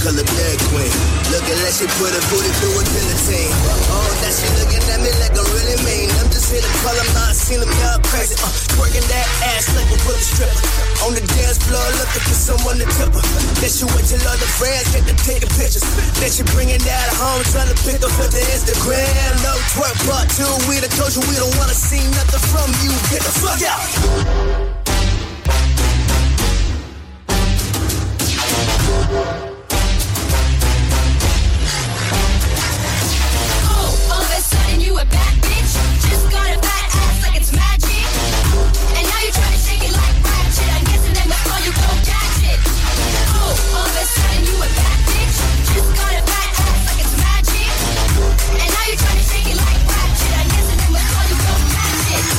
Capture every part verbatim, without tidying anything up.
color blood queen. Looking like she put her booty through a guillotine. Oh, now she looking at me like I really mean. I'm just here to call them out, seen them y'all crazy. Uh, twerking that ass like a bullet stripper. On the dance floor looking for someone to tip her. Then she wait till all the friends get to taking pictures. Then she bringing that home, trying to pick up for the Instagram. No twerk part two, we the culture, we don't wanna see nothing from you. Get the fuck out. Oh, all of a sudden you a bad bitch. Just got a fat ass like it's magic. And now you're trying to shake it like ratchet. I'm guessing that must call you go catch it. Oh, all of a sudden you a bad bitch. Just got a fat ass like it's magic. And now you're trying to shake it like ratchet. I'm guessing that must call you go catch it.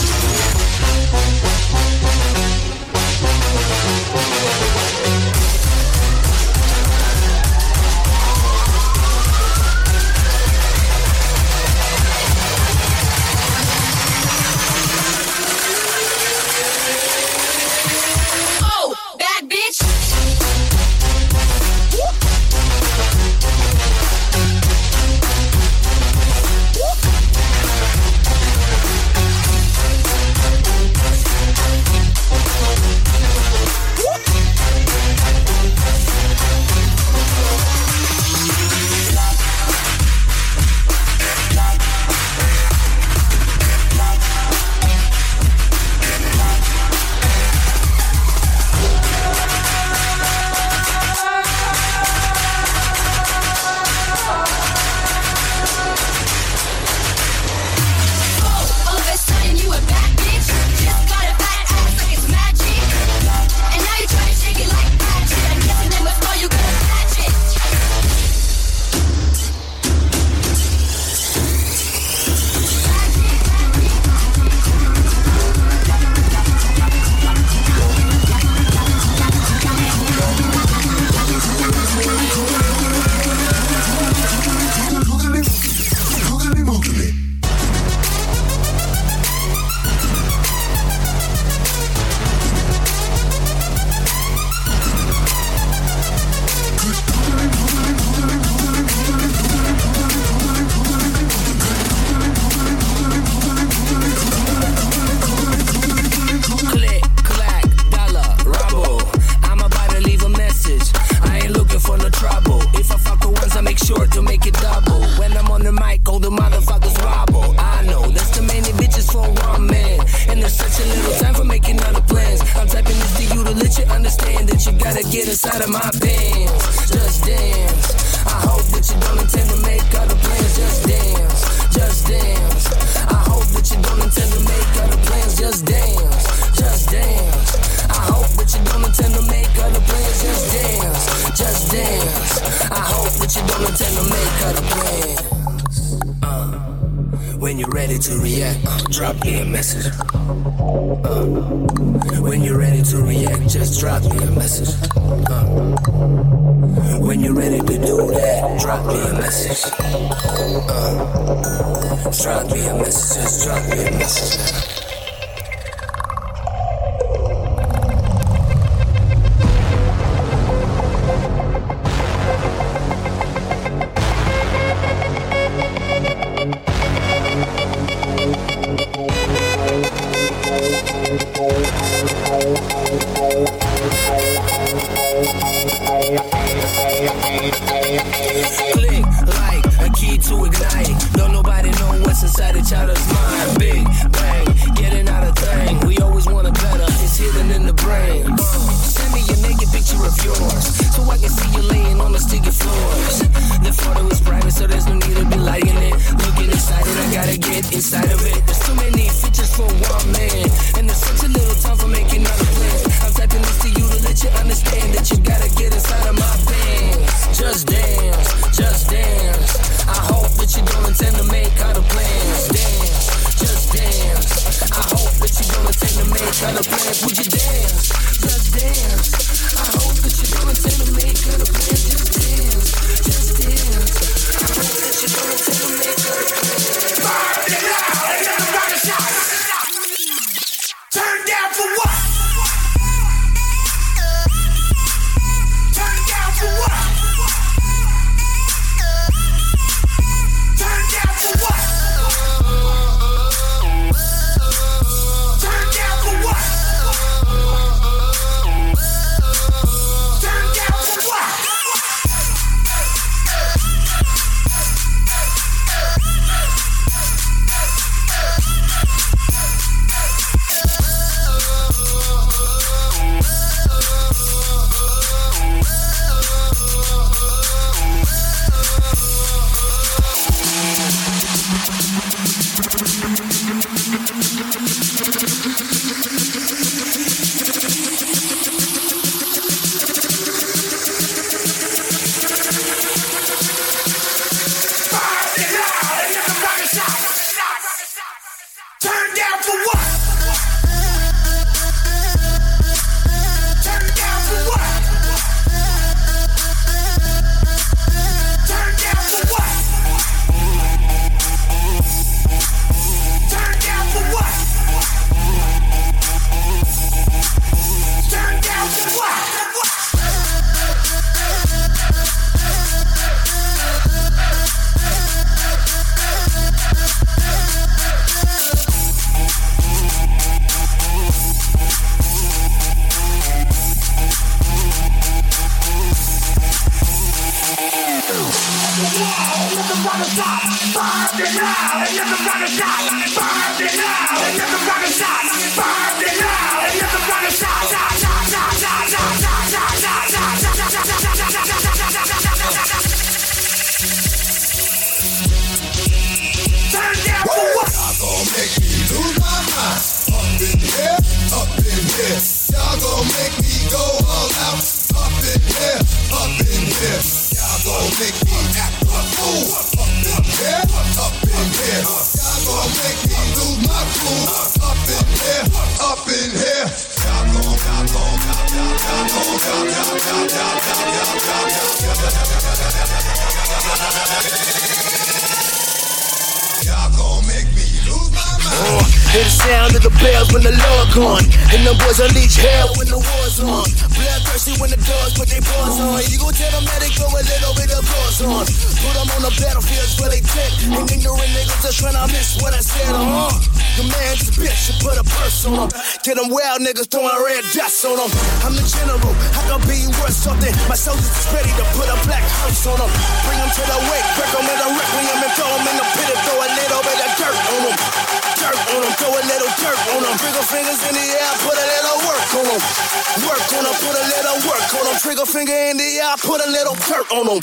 Hear the sound of the bells when the Lord gone, and the boys unleash hell when the war's on. Bloodthirsty when the dogs put their paws on. You gon' tell them that they go a little bit of applause on. Put them on the battlefields where they take, and ignorant niggas just tryna miss what I said, uh-huh. The man's a bitch, you put a purse on them. Get them wild niggas throwing red dots on them. I'm the general, I can be worth something. My soldiers is ready to put a black hearse on them. Bring them to the wake, break them in the requiem and throw them in the pit and throw a little bit of dirt on them. Dirt on them, throw a little dirt on them. Trigger fingers in the air, put a little work on them. Work on them, put a little work on them. Trigger finger in the air, put a little dirt on them.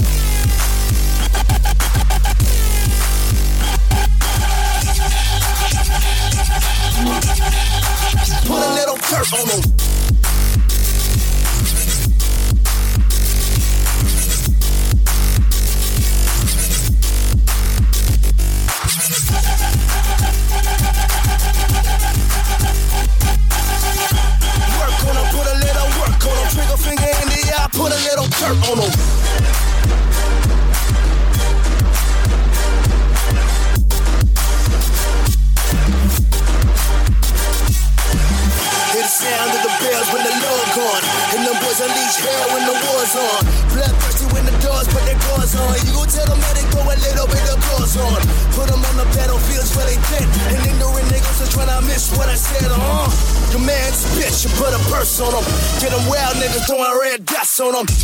Put a little dirt on them. Trigger finger in the eye, put a little dirt on them. Hear the sound of the bells when the Lord gone, and them boys unleash hell when the war's on. Bloodthirsty when the dogs put their claws on. You gon' tell them that they go a little bit of claws on. Put them on the battlefields where they been, and ignorant niggas are tryna miss what I said, uh-huh. The man's a bitch, you put a purse on them. Get them wild niggas throwing red dots on them.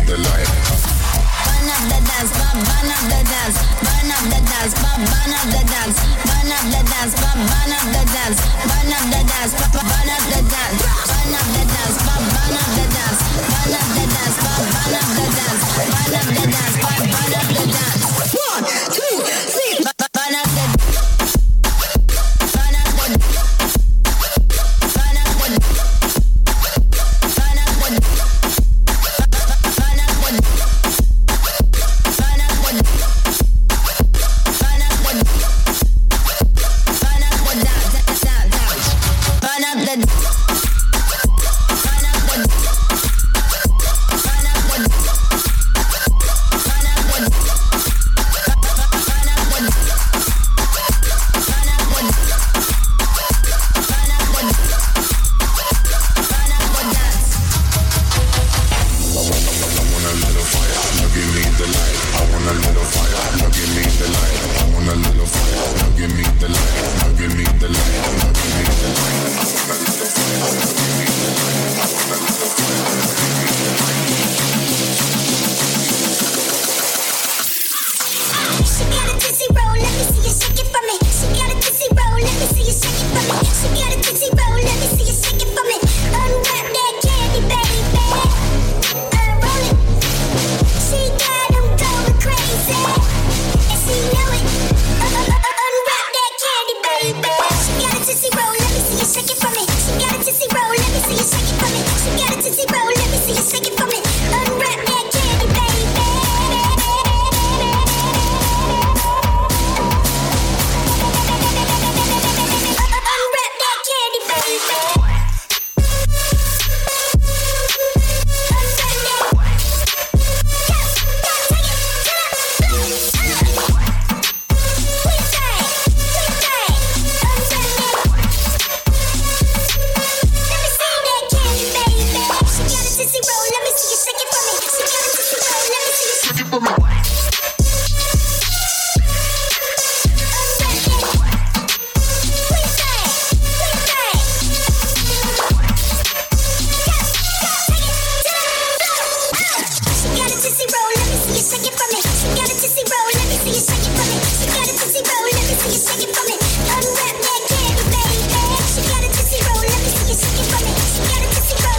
the light. Burn up the dance, burn up the dance, burn up the dance, burn up the dance, burn up the dance, burn up the dance, burn up the dance, burn up the dance, burn up the dance, burn up the dance, burn up the dance, burn up the dance, burn up the dance, burn up the dance. One, two, three, burn up the burn up the burn up the burn up the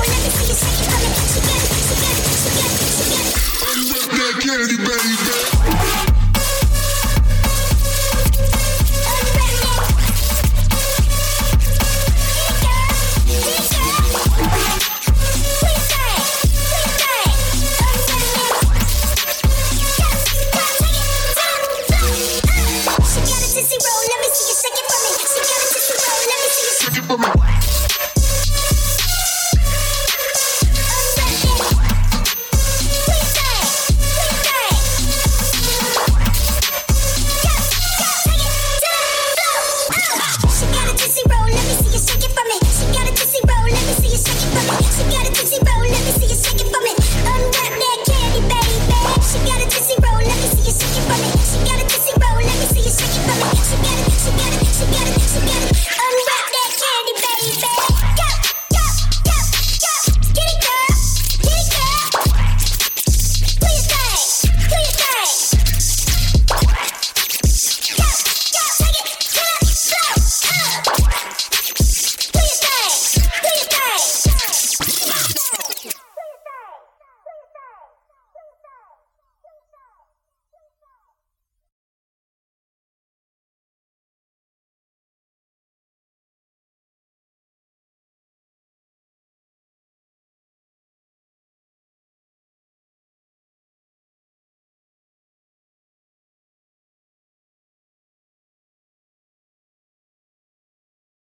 Candy baby.